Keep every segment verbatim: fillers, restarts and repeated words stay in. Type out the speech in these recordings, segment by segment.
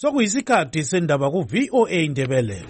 Sokuyisikhathi sendaba ku V O A Indebele.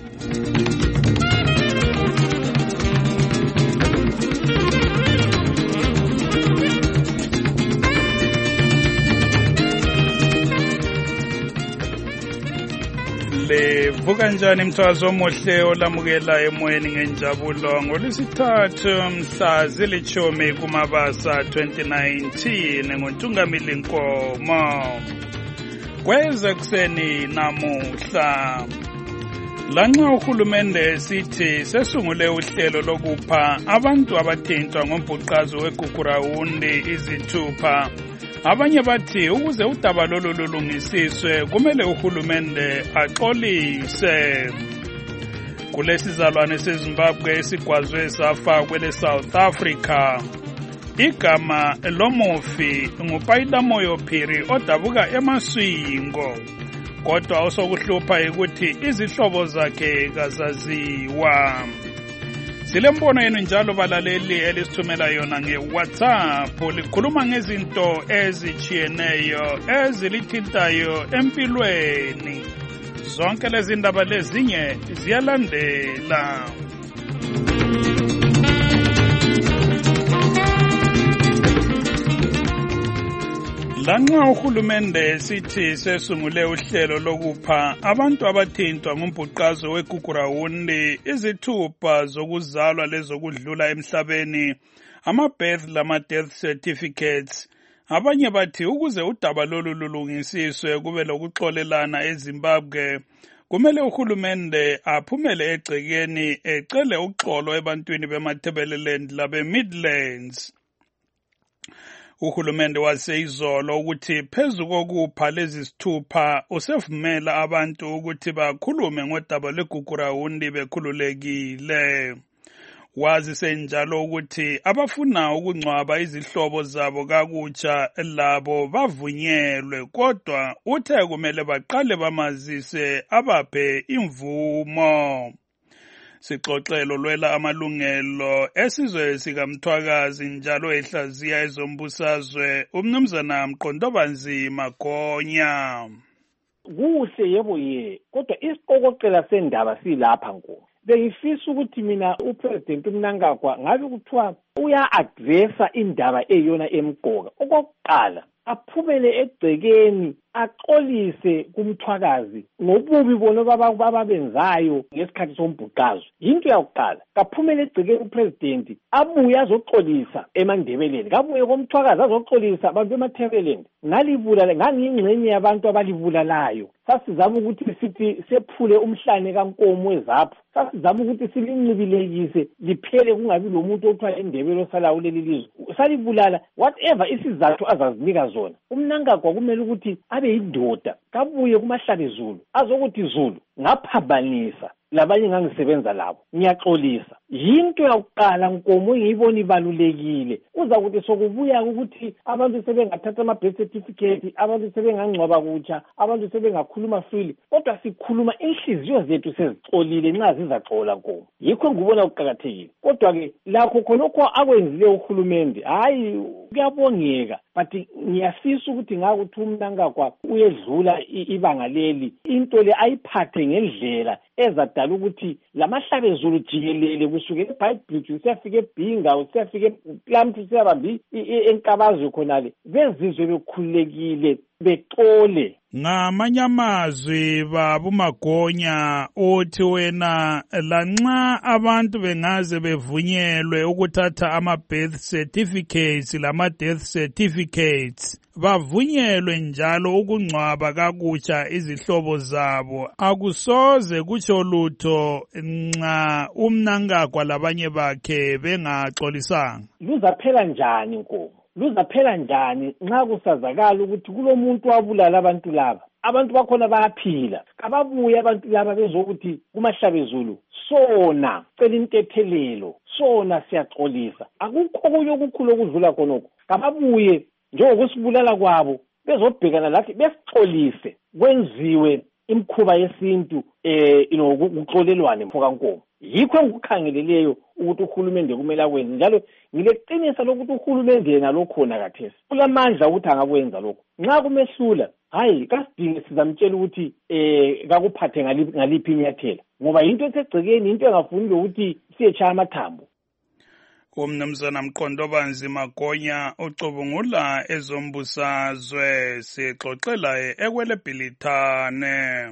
Vuka njani mthwazo omuhle olamukela emoyeni ngenjabulo ngolwesithathu mhla zilithumi kuMabasa twenty nineteen ngoNtungamili Nkomo. Kweze kuseni namuhla lanxa uhulumende sithi sesungule uhlelo lokupha abantu abathintwa ngombhuqazo weGugurawundi izithupha. Abanye bathi ukuze udaba lolu lulungisiswe kumele uhulumende axolise. Kulesizalwane seZimbabwe esigwazwe safa kwele South Africa. Igama lomufi nguPayilamoyo Phiri odabuka eMaswingo. Kodwa osokuhlupha ukuthi izihlobo zakhe kazaziwa. Silembono yenu njalo balaleli elisithumela yona nge-WhatsApp likhuluma ngezinto ezichiyeneyo ezilithintayo empilweni. Zonke lezi ndaba lezinye ziyalandela. Lanxa uhulumende sithi sesungule uhlelo lokupha abantu abathintwa ngombhuqazo weGugurawundi izithupha zokuzalwa lezokudlula emhlabeni, ama-birth lama-death certificates. Abanye bathi ukuze udaba lolu lulungisiswe kube lokuxolelana eZimbabwe, kumele uhulumende aphumele egcekeni ecele uxolo ebantwini bemaThebeleland labe-Midlands. Uhulumende waseyizolo ukuthi phezu kokupha lezi sithupha usevumela abantu ukuthi bakhulume ngodaba lweGugurawundi bekhululekile. Wazi senjalo ukuthi abafuna ukungcwaba izihlobo zabo kakutsha labo bavunyelwe, kodwa uthe kumele baqale bamazise abaphe imvumo. Sixoxelo lwela amalungelo esizwe sikaMthwakazi njalo ehlaziya ezombusazwe umnumzana Mqondobanzima Gonya. Kuhle yebo ye, kodwa isiqokoqela sendaba silapha Nkomo. Bengifisa ukuthi mina uPresident uMnangagwa ngabe kuthiwa uya-addressa indaba eyona emqoka. Okokuqala aphumele egcekeni axolise kuMthwakazi ngobubi bona bababenzayo ngesikhathi sombhuqazo. Yinto yakuqala. Kaphumele egcekeni uPresident abuye azoxolisa eMandebeleni, kabuye koMthwakazi azoxolisa abantu bemaThebeleland. Ngalibulala ngangingxenye yabantu abalibulalayo. Sasizama ukuthi sithi sephule umhlane kaNkomo wezapho. Sasizama ukuthi silincibilekise liphele kungabi lo muntu othwa eNdebele osala kuleli lizwe. Salibulala whatever isizathu azazinika zona. uMnangagwa kumele ukuthi abe yindoda kabuye kumahlale Zulu azokuthi Zulu ngaphambanisa labanye ngangisebenza labo ngiyaxolisa. Yinto yakuqala Nkomo ngiyibona ibalulekile. Uza ukuthi sokubuya ukuthi abantu sebengathatha ama-birth certificate, abantu sebengangcwaba kutsha, abantu sebengakhuluma freely, kodwa sikhuluma inhliziyo zethu sezixolile nxa zizaxola Nkomo. Yikho ngibona kuqakathekile. Kodwa ke lakho khonokho akwenzile uhulumende hayi kuyabongeka, but ngiyafisa ukuthi ngakuthi uMnangagwa uyedlula ibanga leli into le ayiphathe ngendlela ezadala ukuthi lamahlabe Zulu jikelele kusuke eBhayibhili usiyafika eBhinga usiyafika ePlamthi usiyabambi eNkabazo khonale bezizwe bekhululekile bexole. Ngamanye amazwi babuMagonya uthi wena lanxa abantu bengaze bevunyelwe ukuthatha ama-birth certificates lama-death certificates bavunyelwe njalo ukungcwaba kakutsha izihlobo zabo, akusoze kutsho lutho nxa uMnangagwa labanye bakhe bengaxolisanga. Luzaphela njani Nkomo? Luzaphela njani nxa kusazakala ukuthi kulomuntu wabulala abantu laba? Abantu bakhona bayaphila. Kababuye abantu laba bezokuthi kumahlabe Zulu sona cela intethelelo, sona siyaxolisa. Akukho kunye okukhulu okudlula khonokho. Kababuye njengokusibulala kwabo bezobhekana lathi besixolise kwenziwe imkhuba yesintu eh inokuxolelwane mfoka Nkomo. yikho engikukhangeleleyo ukuthi uhulumende kumele akwenze njalo ngileqiniso lokuthi uhulumende yena lokhona kathesi ulamandla ukuthi angakwenza lokho nxa kumehlula hayi kasidinge sizamtshela ukuthi eh kakuphathe ngaliphi inyathela ngoba into esegcekeni into engafuni ukuthi siyetshaya amathambo. Umnumzana Mqondobanzi Magonya ucubungula ezombusazwe sixoxela ekwele Bhilithane.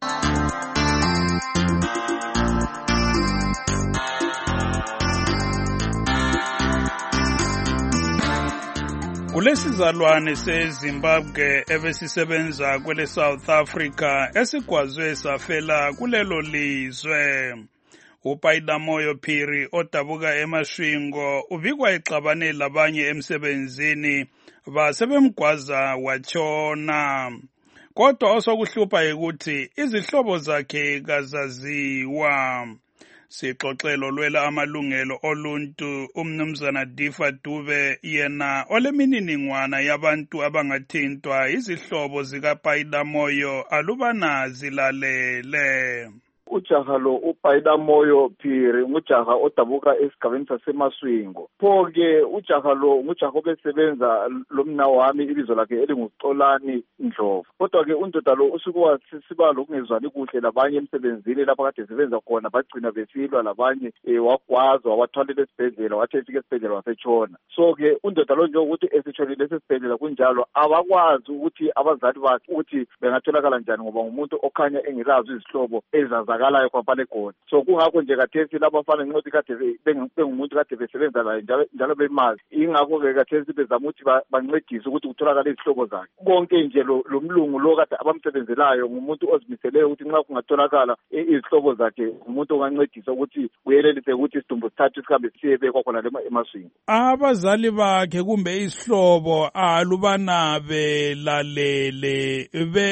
Kulesizalwane seZimbabwe ebesisebenza kwele South Africa esigwazwe safela kulelo lizwe. UPaidamoyo Phiri odabuka eMashwingo ubikwa exabane labanye emsebenzini basebemgwaza watshona. Kodwa osokuhlupha ukuthi izihlobo zakhe kazaziwa. Sixoxelo lwela amalungelo oluntu umnumzana Difa Dube yena olemininingwana yabantu abangathintwa izihlobo zikaPaidamoyo alubana zilalele. Ujaha lo uPaidamoyo Phiri ngujaha odabuka esigabeni saseMaswingo. Pho-ke ujaha lo ngujaha obesebenza lomna wami ibizo lakhe elinguXolani Ndlovu. Kodwa-ke undoda lo usuke siba lokungezwani kuhle labanye emsebenzini lapho kade sebenza khona bagcina besilwa labanye eh, wagwazwa wathwalela esibhedlela wathi efika esibhedlela wasetshona. So-ke undoda lo njengokuthi esitshonile esibhedlela kunjalo abakwazi ukuthi abazali bakhe ukuthi bengatholakala njani ngoba ngumuntu okhanya engelazo izihlobo ezaza kalayo kwaphale khona. So kungakho nje kathesi labafana nqothi kade bengumuntu kade besebenza laye njalo njalo bemazi ingakho ke kathesi bezama ukuthi bancedise ukuthi kutholakala izihlobo zakhe. Konke nje lo mlungu lo kade abamsebenzelayo ngumuntu ozimiseleyo ukuthi nxa kungatholakala izihlobo zakhe umuntu ongancedisa ukuthi uyelelise ukuthi isidumbu sithathu sihambe siyebekwa khona eMaswingo. Abazali bakhe kumbe isihlobo alubana belalele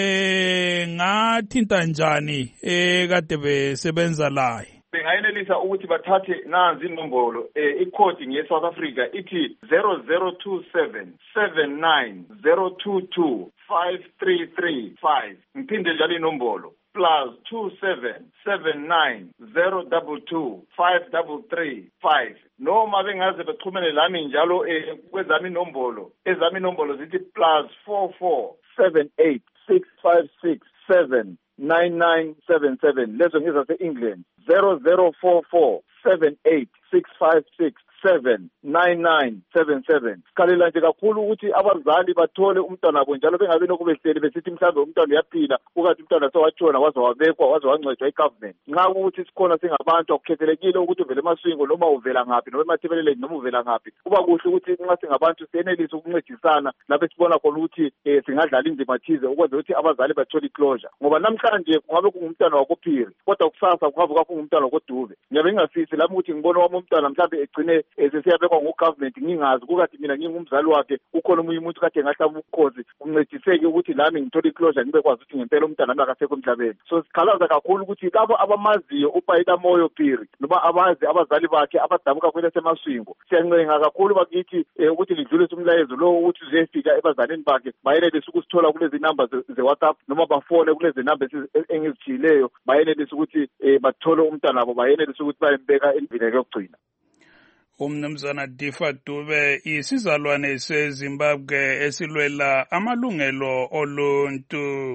bengathinta njani ekade besebenza laye? Bengayelelisa ukuthi bathathe nanzi inombolo eh ikhodi ngeSouth Africa ithi zero zero two seven seven nine zero two two five three three five. Ngiphinde njalo inombolo plus two seven seven nine zero two two five three three five. Noma bengaze bexhumene lami njalo eh kwezami inombolo ezami inombolo zithi plus four four seven eight six five six seven nine nine seven seven. Lezo ngizase England zero zero four four seven eight six five six seven nine nine seven seven. Sikhalela nje kakhulu ukuthi abazali bathole umntwana wabo njalo bengabe nokubehleli besithi mhlambe umntwana uyaphila ukade umntwana sewatshona waze wabekwa waze wancedwa igovernment. Nxa ukuthi sikhona singabantu akukhethelekile ukuthi uvele eMaswingo noma uvela ngaphi noma eMathebeleleni noma uvela ngaphi. Kuba kuhle ukuthi nxa singabantu siyenelise ukuncedisana lapho sibona khona ukuthi eh, singadlala indima thize ukwenza ukuthi abazali bathole iclosure. Ngoba namhlanje kungabe kungumntwana wakoPhiri kodwa kusasa kungabe kungumntwana wakoDube. Ngiyabe ngingafisi lapho ukuthi ngibone wami umntwana mhlambe egcine esesiyabekwa ngogovernment ngingazi kukathi mina ngingumzali wakhe ukhona umunye umuntu kade ngahlaba ukukhozi uncediseke ukuthi lami ngithola iclosure ngibe kwazi ukuthi ngempela umntana nami akasekho emhlabeni. So sikhalaza kakhulu ukuthi labo abamaziyo uPaidamoyo Phiri noma abazi abazali bakhe abadabuka kwele seMaswingo siyancenga kakhulu bakithi ukuthi lidlulise umlayezo lo ukuthi uzefika ebazalini bakhe bayelelise ukusithola kulezi number ze WhatsApp noma bafone kulezi number engizithileyo bayelelise ukuthi bathole umntana wabo bayelelise ukuthi bayembeka endlini yokugcina. Umnumzana Difa Dube isizalwane seZimbabwe esilwela amalungelo oluntu.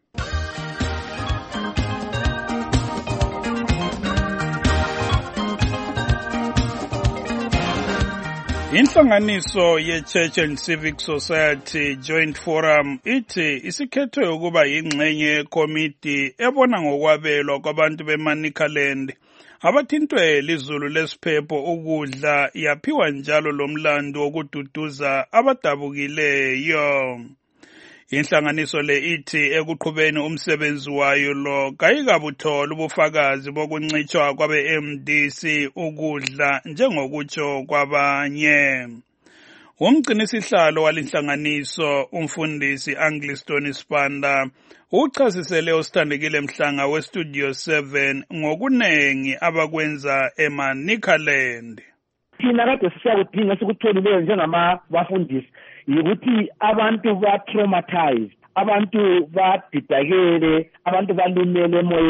Inhlanganiso ye-Church and Civic Society Joint Forum ithi isikhethwe ukuba yingxenye yekomiti ebona ngokwabelwa kwabantu beManicaland abathintwe lizulu lesiphepho ukudla yaphiwa njalo lomlando wokududuza abadabukileyo. Inhlanganiso le ithi ekuqhubeni umsebenzi wayo lo kayikabuthola ubufakazi bokuncitshwa kwabe-M D C ukudla njengokutsho kwabanye. Umgcinisihlalo walinhlanganiso umfundisi Angliston Spanda uchasisele osithandekile Mhlanga weStudio seven ngokunengi abakwenza eManicaland. Thina kade siyakudinga sikutholileyo njengama bafundisi yikuthi abantu ba-traumatized, abantu badidakele, abantu balimele emoyeni.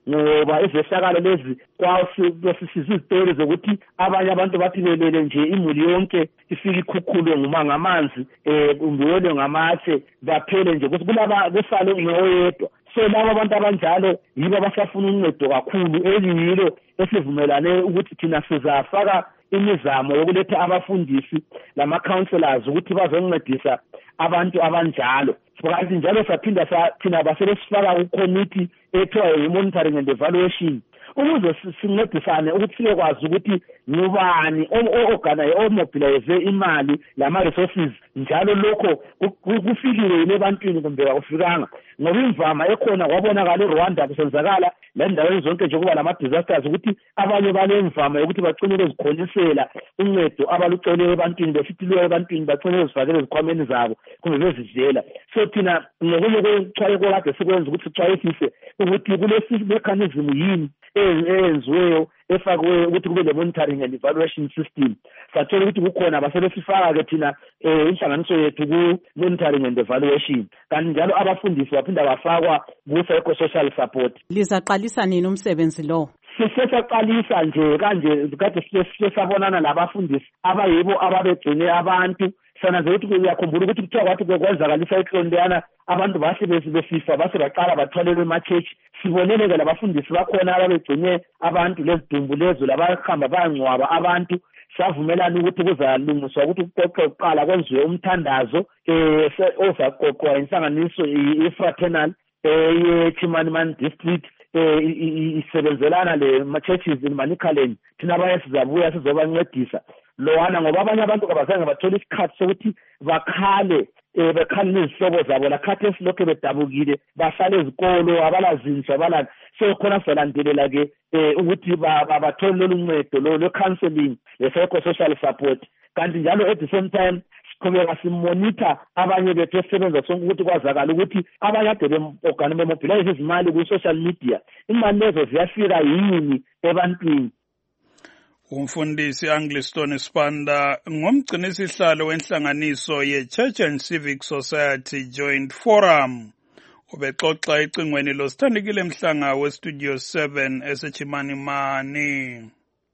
ngoba izehlakalo lezi kwasisiza izitori zokuthi abanye abantu bathi belele nje imuli yonke ifika ikhukhulwe ngumanga amanzi eh kumbiwele ngamatshe baphele nje ukuthi kulaba kusale ngoyedwa. So laba abantu abanjalo yibo abasafuna uncedo kakhulu eliyilo esivumelane ukuthi thina sizafaka imizamo yokuletha abafundisi lama counselors ukuthi bazoncedisa abantu abanjalo. Futhi njalo saphinda sathina basebesifaka ku committee ethiwa monitoring and evaluation ukuze sincedisane ukuthi sikwazi ukuthi ngubani o-organize o-mobilize imali lama resources njalo lokho kufikile yile bantwini kumbe akufikanga ngoba imvama ekhona kwabonakala eRwanda kusenzakala la ndaweni zonke nje kuba lama disasters ukuthi abanye balemvama ukuthi bagcine bezikholisela uncedo abalucele ebantwini besithi lo ebantwini bagcine bezifakele izikhwameni zabo kumbe bezidlela. So thina ngokunye kwechwayeko kade sikwenza ukuthi sixwayisise ukuthi kulesi mechanism yini eyenziweyo efakwe ukuthi kube le monitoring and evaluation system. Sathola ukuthi kukhona basebesifaka ke thina inhlanganiso yethu ku monitoring and evaluation kanti njalo abafundisi baphinda bafakwa ku psychosocial support. Lizaqalisa nini umsebenzi lo? Sisaqalisa nje kanje kade sisabonana labafundisi abayibo ababegcine abantu sana ukuthi kuyakhumbula ukuthi kuthiwa kwathi kwenzakalisa iClondiyana abantu bahle besifa base baqala batholelwe ema-church. Sibonele ke labafundisi bakhona ababegcine abantu lezidumbu lezo labahamba bayangcwaba abantu. Savumelana ukuthi kuzalungiswa ukuthi kuqoqwe kuqala kwenziwe umthandazo eh ozaqoqwa inhlanganiso i-fraternal ye-Chimanimani district isebenzelana le ma-churches in Manicaland. Thina abanye sizabuya sizobancedisa lowana ngoba abanye abantu kabazange bathola isikhathi sokuthi bakhale bekhale nezihlobo zabo lakhathi esilokhu bedabukile bahlale ezikolo abalazintsha abala so khona sizolandelela ke ukuthi bathole lolu ncedo lo counseling le psychosocial support kanti njalo at the same time siqhubeka simonitor abanye bethu esebenza sonke ukuthi kwazakala ukuthi abanye ade beorganize bemobilize izimali ku-social media imali lezo ziyafika yini ebantwini. Umfundisi Angliston Sibanda ngomgcini sihlalo wenhlanganiso ye-Church and Civic Society Joint Forum ubexoxa icingweni losithandikile Mhlanga we-Studio seven eseChimanimani.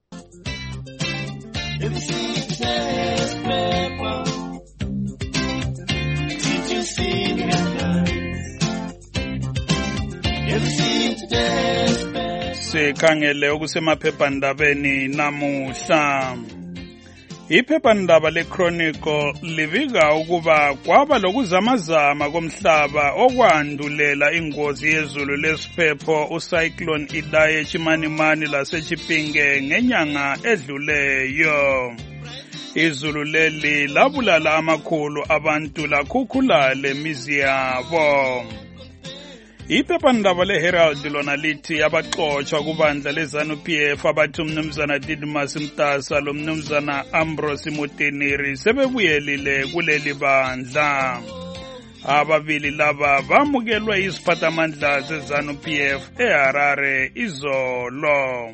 Sikhangele okusemaphephandabeni namuhla. Iphephandaba leChronicle livika ukuba kwaba lokuzamazama komhlaba okwandulela ingozi yezulu lesiphepho uCyclone Idai eChimanimani laseChipinge ngenyanga edluleyo. Izulu leli labulala amakhulu abantu lakhukhula lemizi yabo. Iphephandaba leHerald lona lithi abaxotsha kubandla leZANU-P F abathi umnumzana Didymus Mtasa lo mnumzana Ambrose Mutiniri sebebuyelile kuleli bandla. Ababili laba bamukelwa iziphathamandla zeZANU-P F eHarare izolo.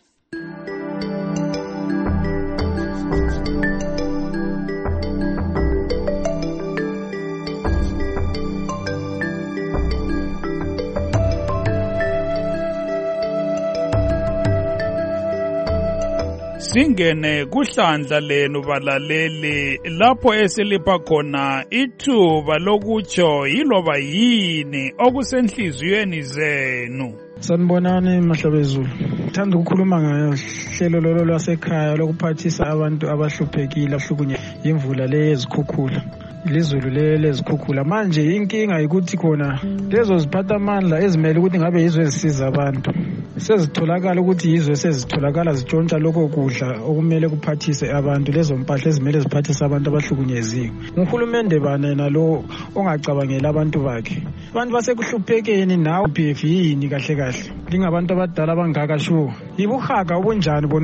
Singene kuhlandla lenu balaleli lapho esilipha khona ithuba lokutsho yiloba yini okusenhliziyweni zenu. Sanibonani mahlabezulu. Thanda ukukhuluma ngohlelo lolo lwasekhaya lokuphathisa abantu abahluphekile ahlukunye imvula lezikhukhula. Lizulu lezikhukhula manje inkinga ukuthi khona lezo ziphathamandla ezimele ukuthi ngabe yizwe ezisiza abantu. Sezitholakala ukuthi yizwe sezitholakala zitshontsha lokho kudla okumele kuphathise abantu lezo mpahla ezimele ziphathise abantu abahlukunyeziwe. Uhulumende banena lo ongacabangela abantu bakhe. Abantu basekuhluphekeni nawo P F yini kahle kahle. Lingabantu abadala abangaka sho. Yibuhaga obunjani bonobu.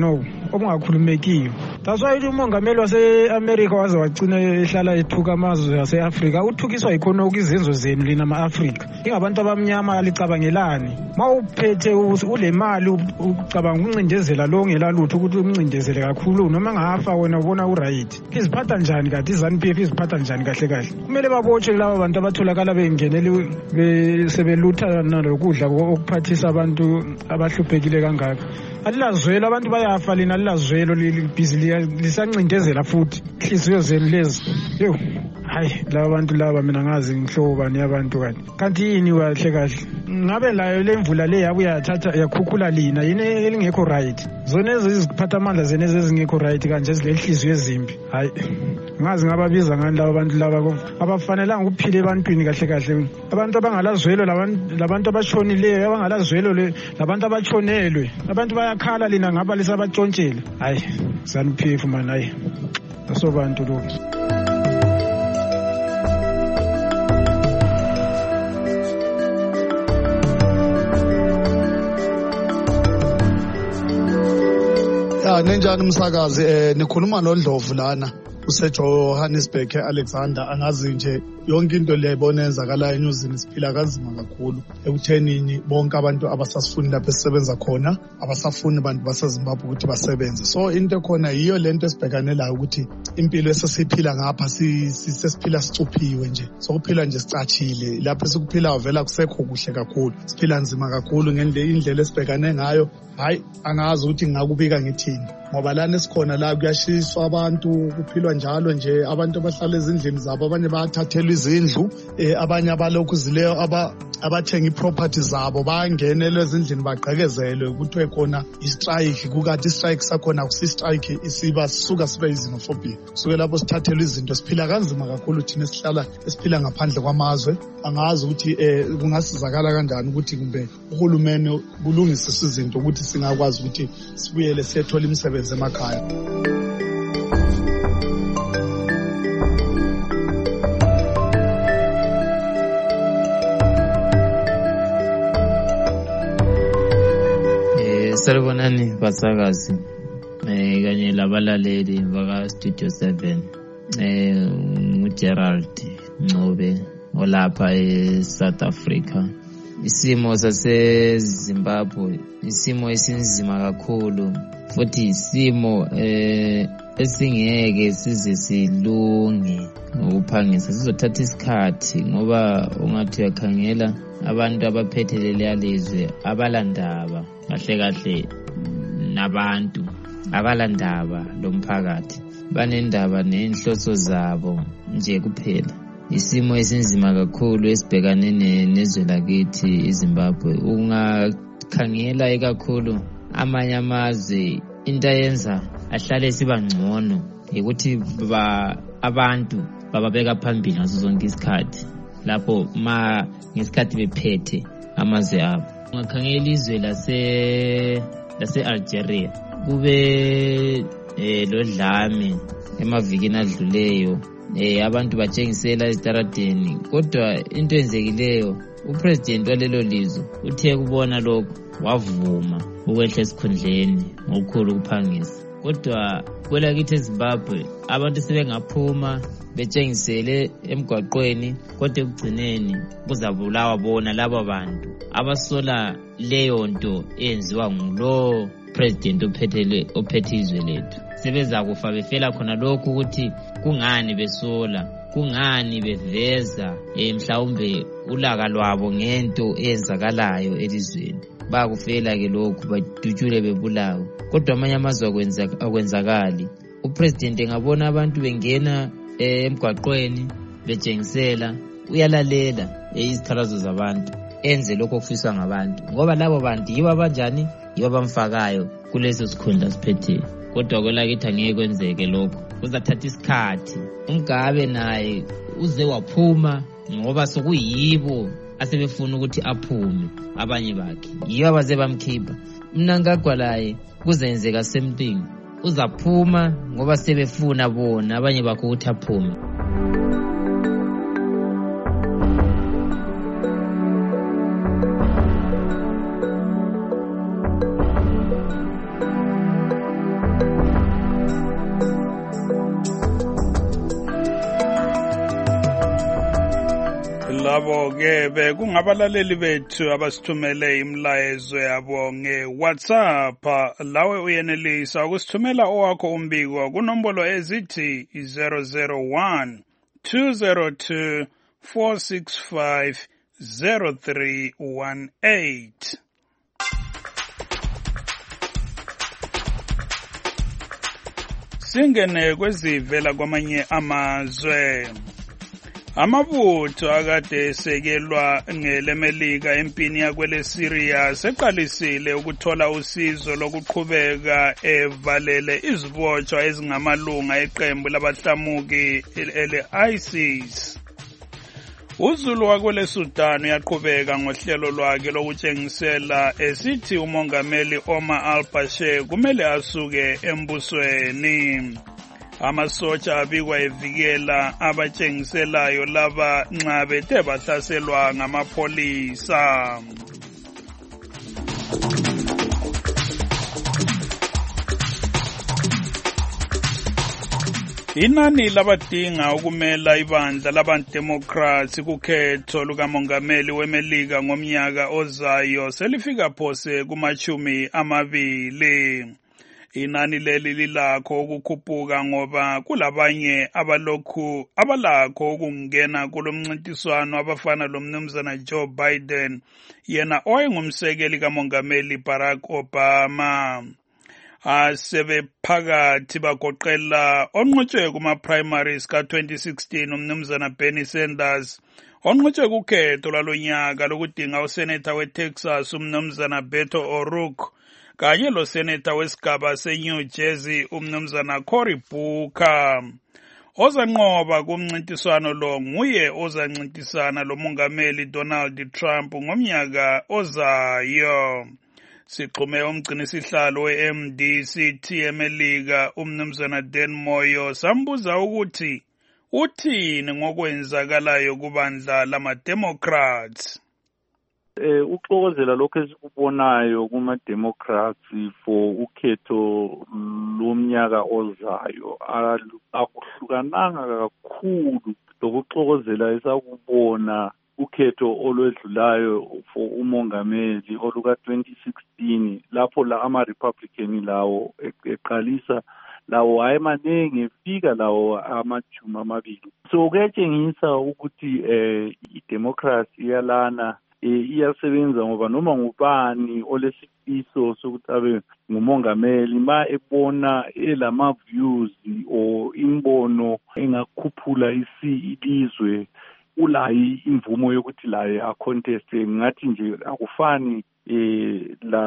okungakhulumekiyo. That's why umongameli wase-America waze wagcina ehlala ethuka amazwe ase-Afrika uthukiswa yikhona okuizenzo zenu lina ma-Afrika. Ingabantu abamnyama licabangelani. Ma uphethe ule mali ucabanga ukuncindezela lo ngelalutho ukuthi umncindezele kakhulu noma ngafa wena ubona u-right. Iziphatha njani kade i-ZANU-P F iziphatha njani kahle kahle? Kumele babotshwe labo bantu abatholakala bengenele besebelutha nalokudla okuphathisa abantu abahluphekile kangaka. Alilazwelo abantu bayafa lina alilazwelo libhizi lisancindezela futhi inhliziyo zenu lezi. Yo hayi laba bantu laba mina ngazi ngihlobani yabantu kanti kanti yini kahle kahle ngabe layo lemvula le yabuya yathatha yakhukhula lina yini elingekho right zona eziziphatha amandla zene ezingekho right kanje ezilehliziyo ezimbi hayi ngazi ngababiza ngani laba bantu laba abafanelanga ukuphila ebantwini kahle kahle abantu abangalazwelo labantu abashonileyo abangalazwelo labantu abachonelwe abantu bayakhala lina ngaba lisabatshontshela hayi ZANU-P F man hayi asobantu lo. Ya nenjani umsakazi eh nikhuluma noNdlovu lana useJohannesburg eAlexander angazi nje yonke into le yayibona yenzakala eNyuzini siphila kanzima kakhulu ekuthenini bonke abantu abasasifuni lapho esisebenza khona abasafuni abantu baseZimbabwe ukuthi basebenze. So into khona yiyo lento esibhekane layo ukuthi impilo esesiphila ngapha sisesiphila sicuphiwe nje sokuphila nje sicachile lapho sikuphila vela kusekho kuhle kakhulu siphila nzima kakhulu ngendlela indlela esibhekane ngayo. Hayi angazi ukuthi ngakubika ngithini ngoba lana esikhona la kuyashiswa abantu kuphilwa njalo nje abantu abahlala ezindlini zabo abanye bayathathelwa izindlu abanye abalokhu zileyo aba abathenga iproperty zabo bangenele ezindlini baqhekezelwe kuthiwe khona istrike kukathi istrike sakhona akusistrike isiba sisuka sibe izinophobia kusuke lapho sithathelwa izinto siphila kanzima kakhulu thina esihlala esiphila ngaphandle kwamazwe. Angazi ukuthi kungasizakala kanjani ukuthi kumbe uhulumeni kulungise izinto ukuthi singakwazi ukuthi sibuyele sethola imisebenzi emakhaya. Eh salibonani basakazi eh kanye labalaleli baka Studio seven eh uGerald Ncube olapha eSouth Africa. Isimo saseZimbabwe isimo esinzima kakhulu futhi isimo eh esingeke size silunge ngokuphangisa sizothatha isikhathi ngoba ungathi uyakhangela abantu abaphethelele yalizwe abalandaba kahle kahle nabantu abalandaba lomphakathi banendaba nenhloso zabo nje kuphela. Isimo esinzima kakhulu esibhekane nezwe lakithi iZimbabwe. Ungakhangela ikakhulu amanye amazwe into yenza ahlale siba ngcono ukuthi abantu bababeka phambili ngaso zonke isikhathi lapho ma ngesikhathi bephethe amazwe abo. Ungakhangela izwe lase lase Algeria kube eh lodlame emavikini adluleyo eh abantu batshengisela ezitaradeni kodwa into enzekileyo upresident walelo lizwe uthe kubona lokho wavuma ukwehla esikhundleni ngokukhulu ukuphangisa. Kodwa kwelakithi eZimbabwe abantu sebengaphuma betshengisele emgwaqweni kodwa ekugcineni kuzabulawa bona laba bantu abasola leyo nto enziwa ngulo president ophethele ophethe izwe lethu. Sebeza kufa befela khona lokho ukuthi kungani besola kungani beveza mhlawumbe ulaka lwabo ngento eyenzakalayo elizweni bakufela ke lokhu badutshule bebulawa. Kodwa amanye amazwe akwenza akwenzakali. Upresident engabona abantu bengena emgwaqweni betshengisela uyalalela izithalazo zabantu enze lokho okufiswa ngabantu ngoba labo bantu yiba banjani yiba bamfakayo kuleso sikhundla siphethe. Kodwa kwelakithi angeke kwenzeke lokho kuzathatha isikhathi. uMgabe naye uze waphuma ngoba sokuyibo asebefuna ukuthi aphume abanye bakhe yibo abaze bamkhipha. Mnangagwa laye kuzenzeka same thing uzaphuma ngoba sebefuna bona abanye bakhe ukuthi aphume. Labo-ke bekungabalaleli bethu abasithumele imlayezo yabo nge-WhatsApp. Lawe uyenelisa ukusithumela owakho umbiko kunombolo ezithi zero zero one two zero two four six five zero three one eight. Singene kwezivela kwamanye amazwe. Amabutho akade esekelwa ngelemelika empini yakwele Syria seqalisile ukuthola usizo lokuqhubeka evalele izibotshwa ezingamalunga eqembu labahlamuki ele-ISIS. Uzulu wakwele Sudan uyaqhubeka ngohlelo lwakhe lokutshengisela esithi umongameli Omar al-Bashir kumele asuke embusweni. Amasotsha abikwa evikela abatshengiselayo laba nxa bethe bahlaselwa ngamapholisa. Inani labadinga ukumela ibandla labademocrats kukhetho lukamongameli wemelika ngomnyaka ozayo selifika phose kumachumi amabili. Inani leli lilakho ukukhuphuka ngoba kulabanye abalokhu abalakho ukungena kulomncintiswano abafana lomnumzana Joe Biden yena owayengumsekeli kamongameli Barack Obama. Asebephakathi bagoqela onqotshwe kuma-primaries ka-twenty sixteen umnumzana Bernie Sanders, onqotshwe kukhetho lwalonyaka lokudinga useneta weTexas umnumzana Beto O'Rourke, kanye lo seneta wesigaba seNew Jersey umnumzana Cory Booker. Ozanqoba kumncintiswano lo nguye ozancintisana lomongameli Donald Trump ngomnyaka ozayo. Siqume umgcinisihlalo we-M D C T emelika umnumzana Dan Moyo sambuza ukuthi uthini ngokwenzakalayo kubandla lama-Democrats. Eh uxokozela lokho esikubonayo kuma Democrats for ukhetho lomnyaka ozayo akuhlukananga kakhulu lokuxokozela esakubona ukhetho olwedlulayo for umongameli oluka twenty sixteen lapho la ama Republican lawo eqalisa lawo ayemanenge efika lawo amajumi amabili. So kuyatshengisa ukuthi eh i-democracy iyalana iyasebenza ngoba noma ngubani olesifiso sokuthi abe ngumongameli ma ebona elama views o imbono engakhuphula ilizwe ulayi imvumo yokuthi laye a contest. Ngathi nje akufani eh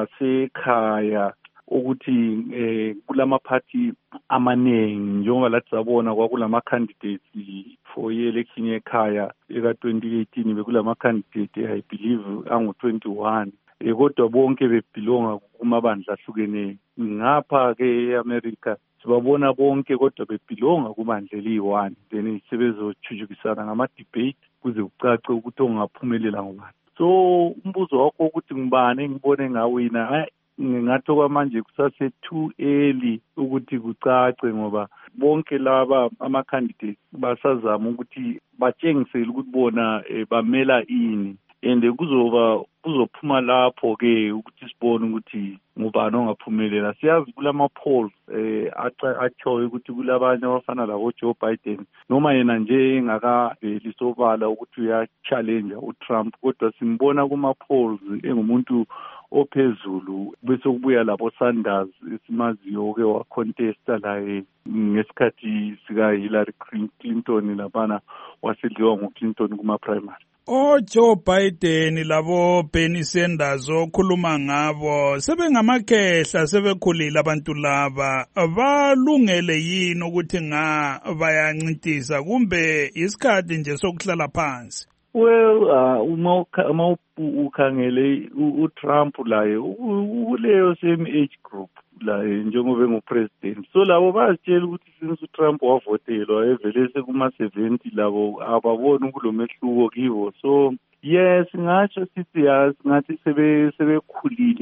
lasekhaya ukuthi eh kulama party amanengi njengoba lathi sabona kwakulama candidates for election ekhaya eka twenty eighteen bekulama candidate I believe angu twenty-one eh kodwa bonke bebelonga kumabandla ahlukeneyo. Ngapha ke eAmerica sibabona bonke kodwa bebelonga kubandla eli-one then sebezochujukisana ngama debate kuze kucace ukuthi ongaphumelela ngubani. So umbuzo wakho ukuthi ngibani ngibone ngawina ngathi kwamanje kusase too early ukuthi kucace ngoba bonke laba ama candidates basazama ukuthi batshengisele ukuthi bona bamela ini and kuzoba kuzophuma lapho ke ukuthi sibone ukuthi ngubani ongaphumelela. Siyazi kulama polls eh achoyo ukuthi kulabanye abafana labo Joe Biden noma yena nje engaka lisobala ukuthi uya challenge uTrump kodwa simbona kuma polls engumuntu ophezulu bese kubuya labo Sanders isimaziyo ke wa contesta la ngesikhathi sika Hillary Clinton labana wasedliwa nguClinton kuma primary. O Joe Biden labo Bernie Sanders okhuluma ngabo sebengamakhehla sebekhulile abantu laba balungele yini ukuthi nga bayancintisa kumbe isikhathi nje sokuhlala phansi? Well uh, uma uma ukhangele uTrump laye uleyo same age group la njengoba engupresident, so labo bazitshela ukuthi since uTrump wavotelwa evele sekuma seventy labo ababona kulomehluko kibo. So yes ngathi sithi yazi ngathi sebe sebekhulile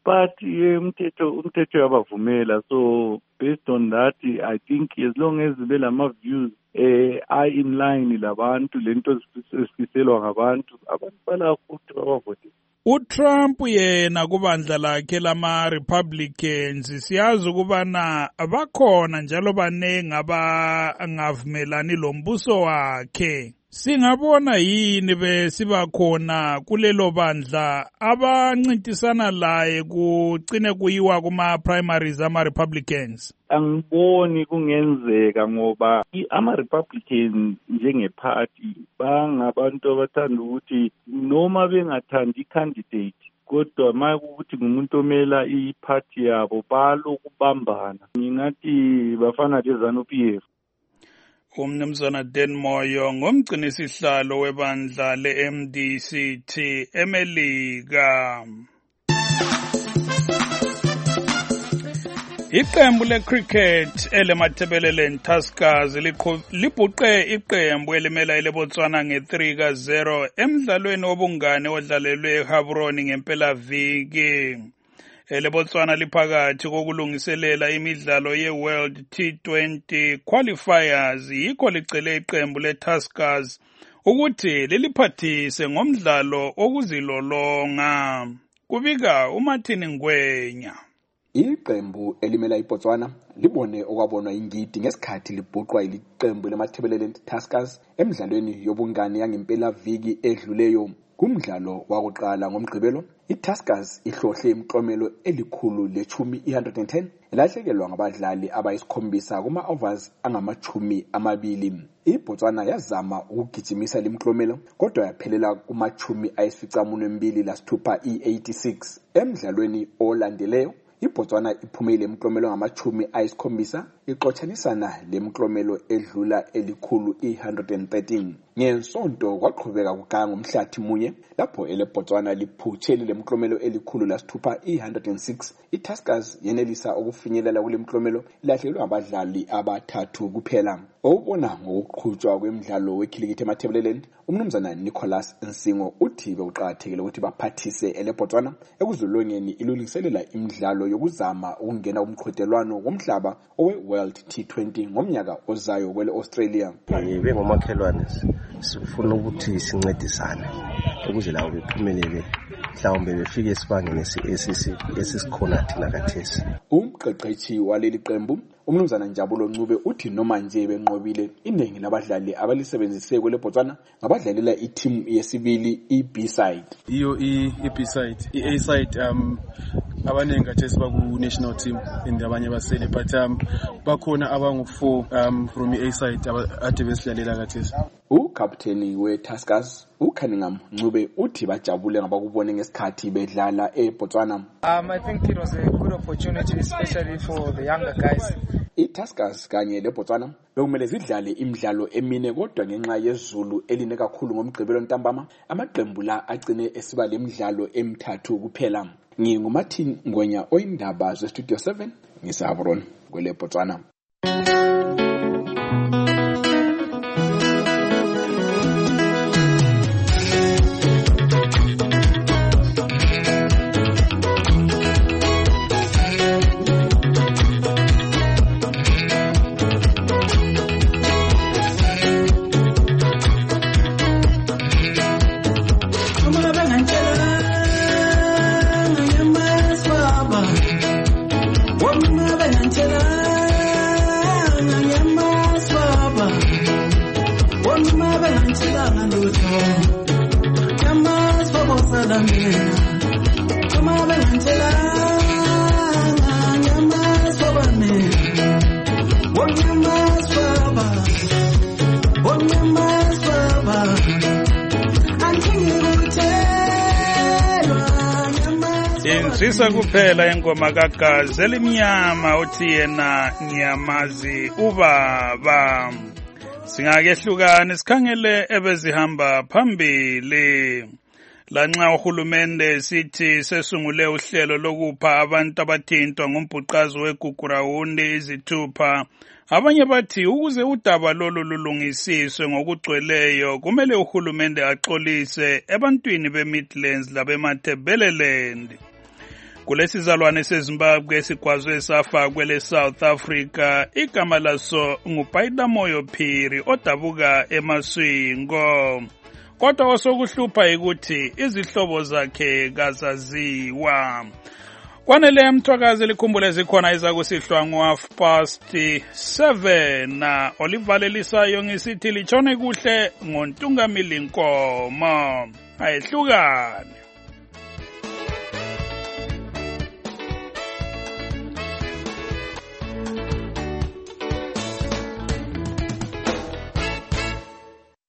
but umthetho umthetho yabavumela. So based on that, I think as long as belama views eh are in line labantu lento esifiselwa ngabantu, abantu bala futhi babavote. uTrump yena kubandla lakhe lama Republicans siyazi ukubana bakhona njalo banengi abangavumelani lombuso wakhe. Singabona yini besibakhona kulelo bandla abancintisana laye kucine kuyiwa kuma primaries ama Republicans? Angiboni kungenzeka ngoba ama Republicans njengeparty bangabantu abathanda ukuthi noma bengathandi icandidate kodwa manje ukuthi ngumuntu omela iparty yabo balokubambana. Ngingathi bafana lezanu P F. Umnumzana Dan Moyo ngomgcini sihlalo webandla le-M D C T eMelika. Iqembu le-cricket elemathebeleleni Tuskers libhuqe iqembu elimela ileBotswana nge-three ka zero emdlalweni wobungane odlalelwe eGaborone ngempelaviki. EleBotswana liphakathi kokulungiselela imidlalo ye-World T twenty qualifiers yikho licele iqembu le-Tuskers ukuthi liliphathise ngomdlalo okuzilolonga. Kubika uMartin Ngwenya. Iqembu elimela iBotswana libone okwabonwa ingidi ngesikhathi libhuqwa iliqembu lemathebeleleni Tuskers emidlalweni yobungane yangempelaviki edluleyo. Kumdlalo wakuqala ngomgqibelo, iTuskers ihlohle imklomelo elikhulu lechumi one hundred ten elahlekelwa ngabadlali abayisikhombisa kuma overs angamachumi amabili. iBotswana yazama ukugijimisa limklomelo kodwa yaphelela kumachumi ayisificamunwembili lasithupha i-eighty-six. Emdlalweni olandeleyo iBotswana iphumile emklomelo ngamachumi ayisikhombisa ixotshanisana lemklomelo edlula elikhulu i-one hundred thirteen. Ngensonto kwaqhubeka kuganga ngomhlathi munye lapho eleBotswana liphutshele lemklomelo elikhulu lasithupha i-one hundred six. iTuskers yenelisa ukufinyelela kule mklomelo ilahlelwe abadlali abathathu kuphela. Obona ngokuqhutshwa kwemidlalo wekhilikithi emathebeleleni, umnumzana Nicholas Nsingo uthi bekuqakathekile ukuthi baphathise eleBotswana ekuzolongeni ilungiselela imidlalo yokuzama ukungena kumqhudelwano womhlaba owe-World T twenty ngomnyaka ozayo kwele Australia. Ngibe ngomakhelwane sifuna ukuthi sincedisane ukuze lawo bephumelele mhlawumbe befike esibangeni esisikhona thina kathesi. Umqeqeshi waleli qembu umnumzana Njabulo Ncube uthi noma nje benqobile iningi labadlali abalisebenzise kweleBotswana ngabadlalela i-team yesibili i-B side. Iyo i-B side, i-A side um abanengi kathesi baku national team indabanye basele but um bakhona abangu four um from i-A side ade besidlalela kathesi. Ukapteni we-Tuskers uCunningham Ncube uthi bajabule ngabakubone ngesikhathi bedlala eBotswana. Um, I think it was a good opportunity especially for the younger guys. iTuskers kanye leBotswana bekumele zidlale imidlalo emine kodwa ngenxa yezulu eline kakhulu ngomgqibelo ntambama amaqembu la agcine esiba lemidlalo emithathu kuphela. NginguMartin Ngwenya oyindaba zeStudio seven ngiseGaborone kweleBotswana. Insisa kuphela engoma kaGazi elimnyama uthi yena ngiyamazi ubaba. Singakehlukana sikhangele ebezihamba phambili. Lanxa uhulumende sithi sesungule uhlelo lokupha abantu abathintwa ngombhuqazo weGugurawundi izithupha. Abanye bathi ukuze udaba lolu lulungisiswe ngokugcweleyo kumele uhulumende axolise ebantwini beMidlands labemathebeleleni. Kulesizalwane seZimbabwe sigwazwe safa kwele South Africa igama laso nguPaida Moyo Phiri odabuka eMaswingo. Kodwa osokuhlupha ukuthi izihlobo zakhe kazaziwa. Kwanele mthwakazi likhumbule zikhona izakusihlwa ngo half past seven. Olivalelisayo ngisithi litshone kuhle ngoNtungamili Nkomo. Ayihlukane.